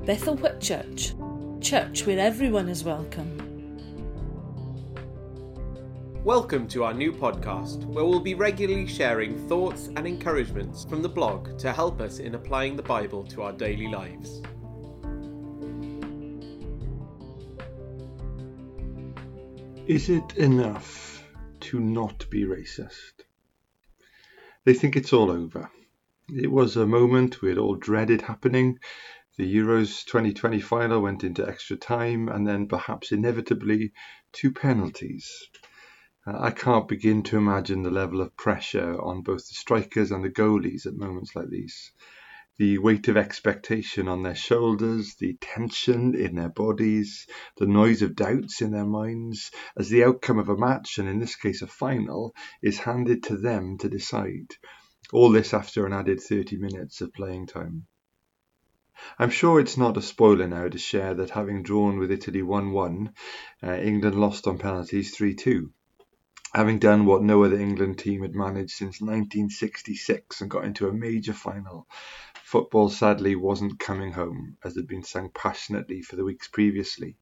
Bethel Whip Church, church where everyone is welcome. Welcome to our new podcast, where we'll be regularly sharing thoughts and encouragements from the blog to help us in applying the Bible to our daily lives. Is it enough to not be racist? They think it's all over. It was a moment we had all dreaded happening. The Euros 2020 final went into extra time and then perhaps inevitably 2 penalties. I can't begin to imagine the level of pressure on both the strikers and the goalies at moments like these. The weight of expectation on their shoulders, the tension in their bodies, the noise of doubts in their minds as the outcome of a match, and in this case a final, is handed to them to decide. All this after an added 30 minutes of playing time. I'm sure it's not a spoiler now to share that having drawn with Italy 1-1, England lost on penalties 3-2. Having done what no other England team had managed since 1966 and got into a major final, football sadly wasn't coming home, as had been sung passionately for the weeks previously.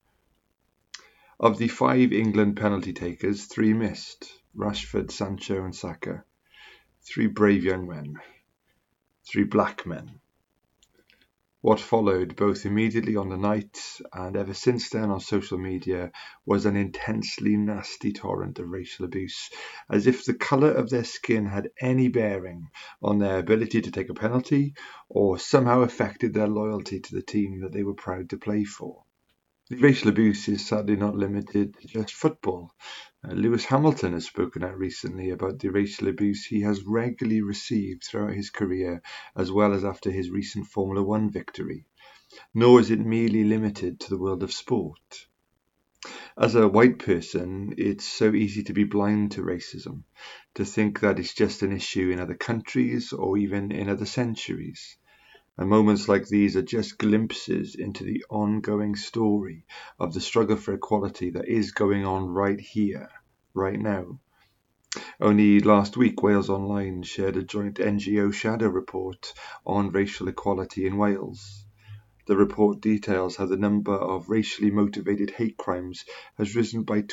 Of the 5 England penalty takers, 3 missed: Rashford, Sancho and Saka. 3 brave young men. 3 black men. What followed, both immediately on the night and ever since then on social media, was an intensely nasty torrent of racial abuse, as if the colour of their skin had any bearing on their ability to take a penalty or somehow affected their loyalty to the team that they were proud to play for. The racial abuse is sadly not limited to just football. Lewis Hamilton has spoken out recently about the racial abuse he has regularly received throughout his career, as well as after his recent Formula One victory. Nor is it merely limited to the world of sport. As a white person, it's so easy to be blind to racism, to think that it's just an issue in other countries or even in other centuries. And moments like these are just glimpses into the ongoing story of the struggle for equality that is going on right here, right now. Only last week, Wales Online shared a joint NGO shadow report on racial equality in Wales. The report details how the number of racially motivated hate crimes has risen by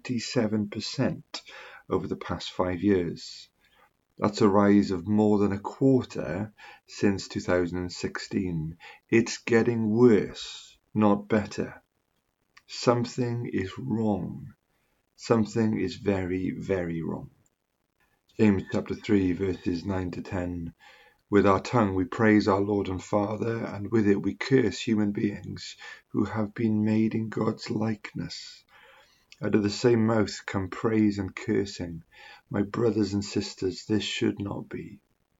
27% over the past 5 years. That's a rise of more than a quarter since 2016. It's getting worse, not better. Something is wrong. Something is very, very wrong. James chapter 3, verses 9 to 10. With our tongue we praise our Lord and Father, and with it we curse human beings who have been made in God's likeness. Out of the same mouth come praise and cursing. My brothers and sisters, this should not be.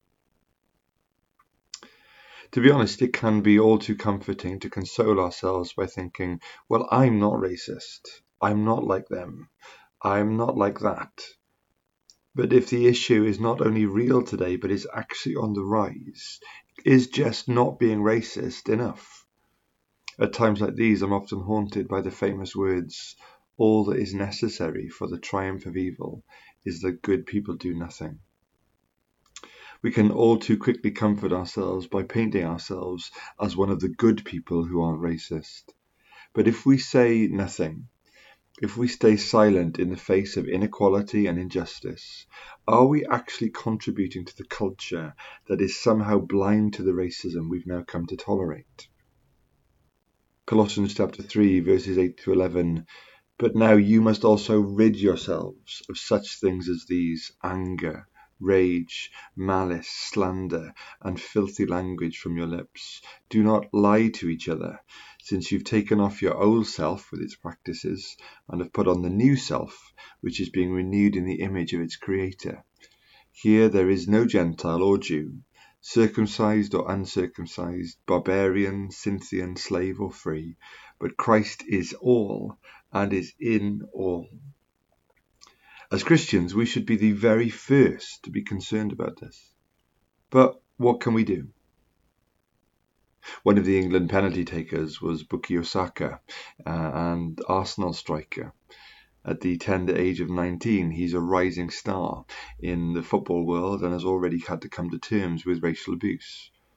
To be honest, it can be all too comforting to console ourselves by thinking, well, I'm not racist. I'm not like them. I'm not like that. But if the issue is not only real today, but is actually on the rise, is just not being racist enough? At times like these, I'm often haunted by the famous words, all that is necessary for the triumph of evil is that good people do nothing. We can all too quickly comfort ourselves by painting ourselves as one of the good people who aren't racist. But if we say nothing, if we stay silent in the face of inequality and injustice, are we actually contributing to the culture that is somehow blind to the racism we've now come to tolerate? Colossians chapter 3, verses 8 to 11. But now you must also rid yourselves of such things as these: anger, rage, malice, slander, and filthy language from your lips. Do not lie to each other, since you've taken off your old self with its practices, and have put on the new self, which is being renewed in the image of its Creator. Here there is no Gentile or Jew, circumcised or uncircumcised, barbarian, Scythian, slave or free, but Christ is all and is in all. As Christians, we should be the very first to be concerned about this. But what can we do? One of the England penalty takers was Bukayo Saka, and Arsenal striker. At the tender age of 19, he's a rising star in the football world and has already had to come to terms with racial abuse.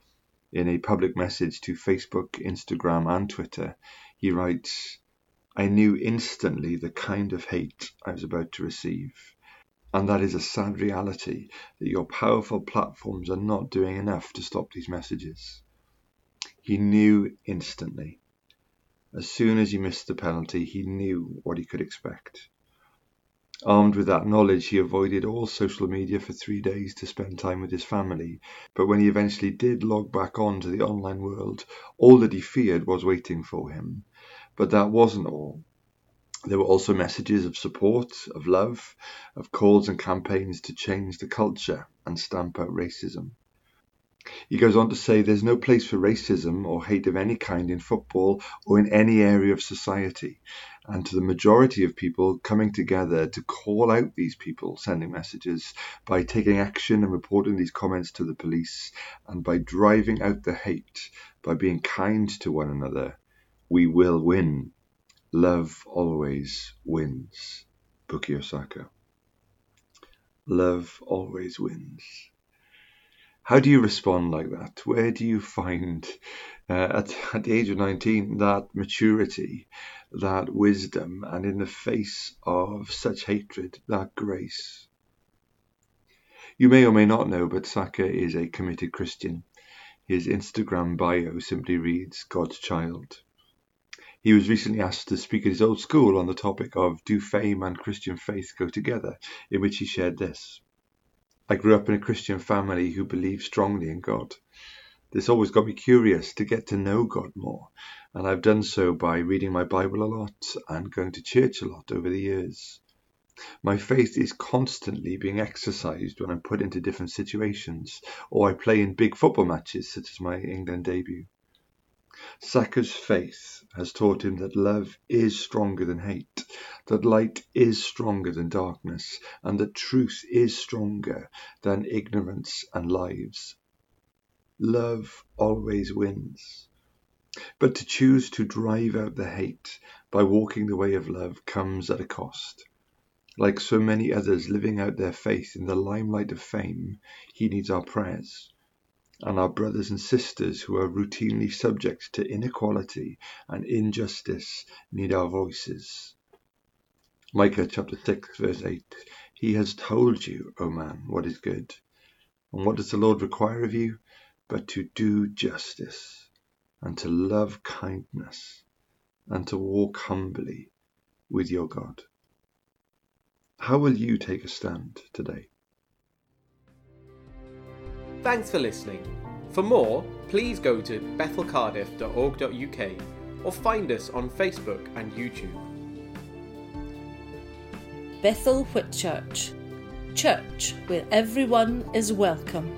In a public message to Facebook, Instagram and Twitter, he writes, "I knew instantly the kind of hate I was about to receive. And that is a sad reality, that your powerful platforms are not doing enough to stop these messages." He knew instantly. As soon as he missed the penalty, he knew what he could expect. Armed with that knowledge, he avoided all social media for 3 days to spend time with his family. But when he eventually did log back on to the online world, all that he feared was waiting for him. But that wasn't all. There were also messages of support, of love, of calls and campaigns to change the culture and stamp out racism. He goes on to say there's no place for racism or hate of any kind in football or in any area of society. And to the majority of people coming together to call out these people sending messages by taking action and reporting these comments to the police and by driving out the hate, by being kind to one another, we will win. Love always wins. Bukayo Saka. Love always wins. How do you respond like that? Where do you find, at the age of 19, that maturity, that wisdom, and in the face of such hatred, that grace? You may or may not know, but Saka is a committed Christian. His Instagram bio simply reads, God's child. He was recently asked to speak at his old school on the topic of do fame and Christian faith go together, in which he shared this. I grew up in a Christian family who believed strongly in God. This always got me curious to get to know God more, and I've done so by reading my Bible a lot and going to church a lot over the years. My faith is constantly being exercised when I'm put into different situations, or I play in big football matches such as my England debut. Saka's faith has taught him that love is stronger than hate, that light is stronger than darkness, and that truth is stronger than ignorance and lies. Love always wins. But to choose to drive out the hate by walking the way of love comes at a cost. Like so many others living out their faith in the limelight of fame, he needs our prayers. And our brothers and sisters who are routinely subject to inequality and injustice need our voices. Micah chapter 6 verse 8, He has told you, O man, what is good. And what does the Lord require of you? But to do justice, and to love kindness, and to walk humbly with your God. How will you take a stand today? Thanks for listening. For more, please go to bethelcardiff.org.uk or find us on Facebook and YouTube. Bethel Whitchurch, church where everyone is welcome.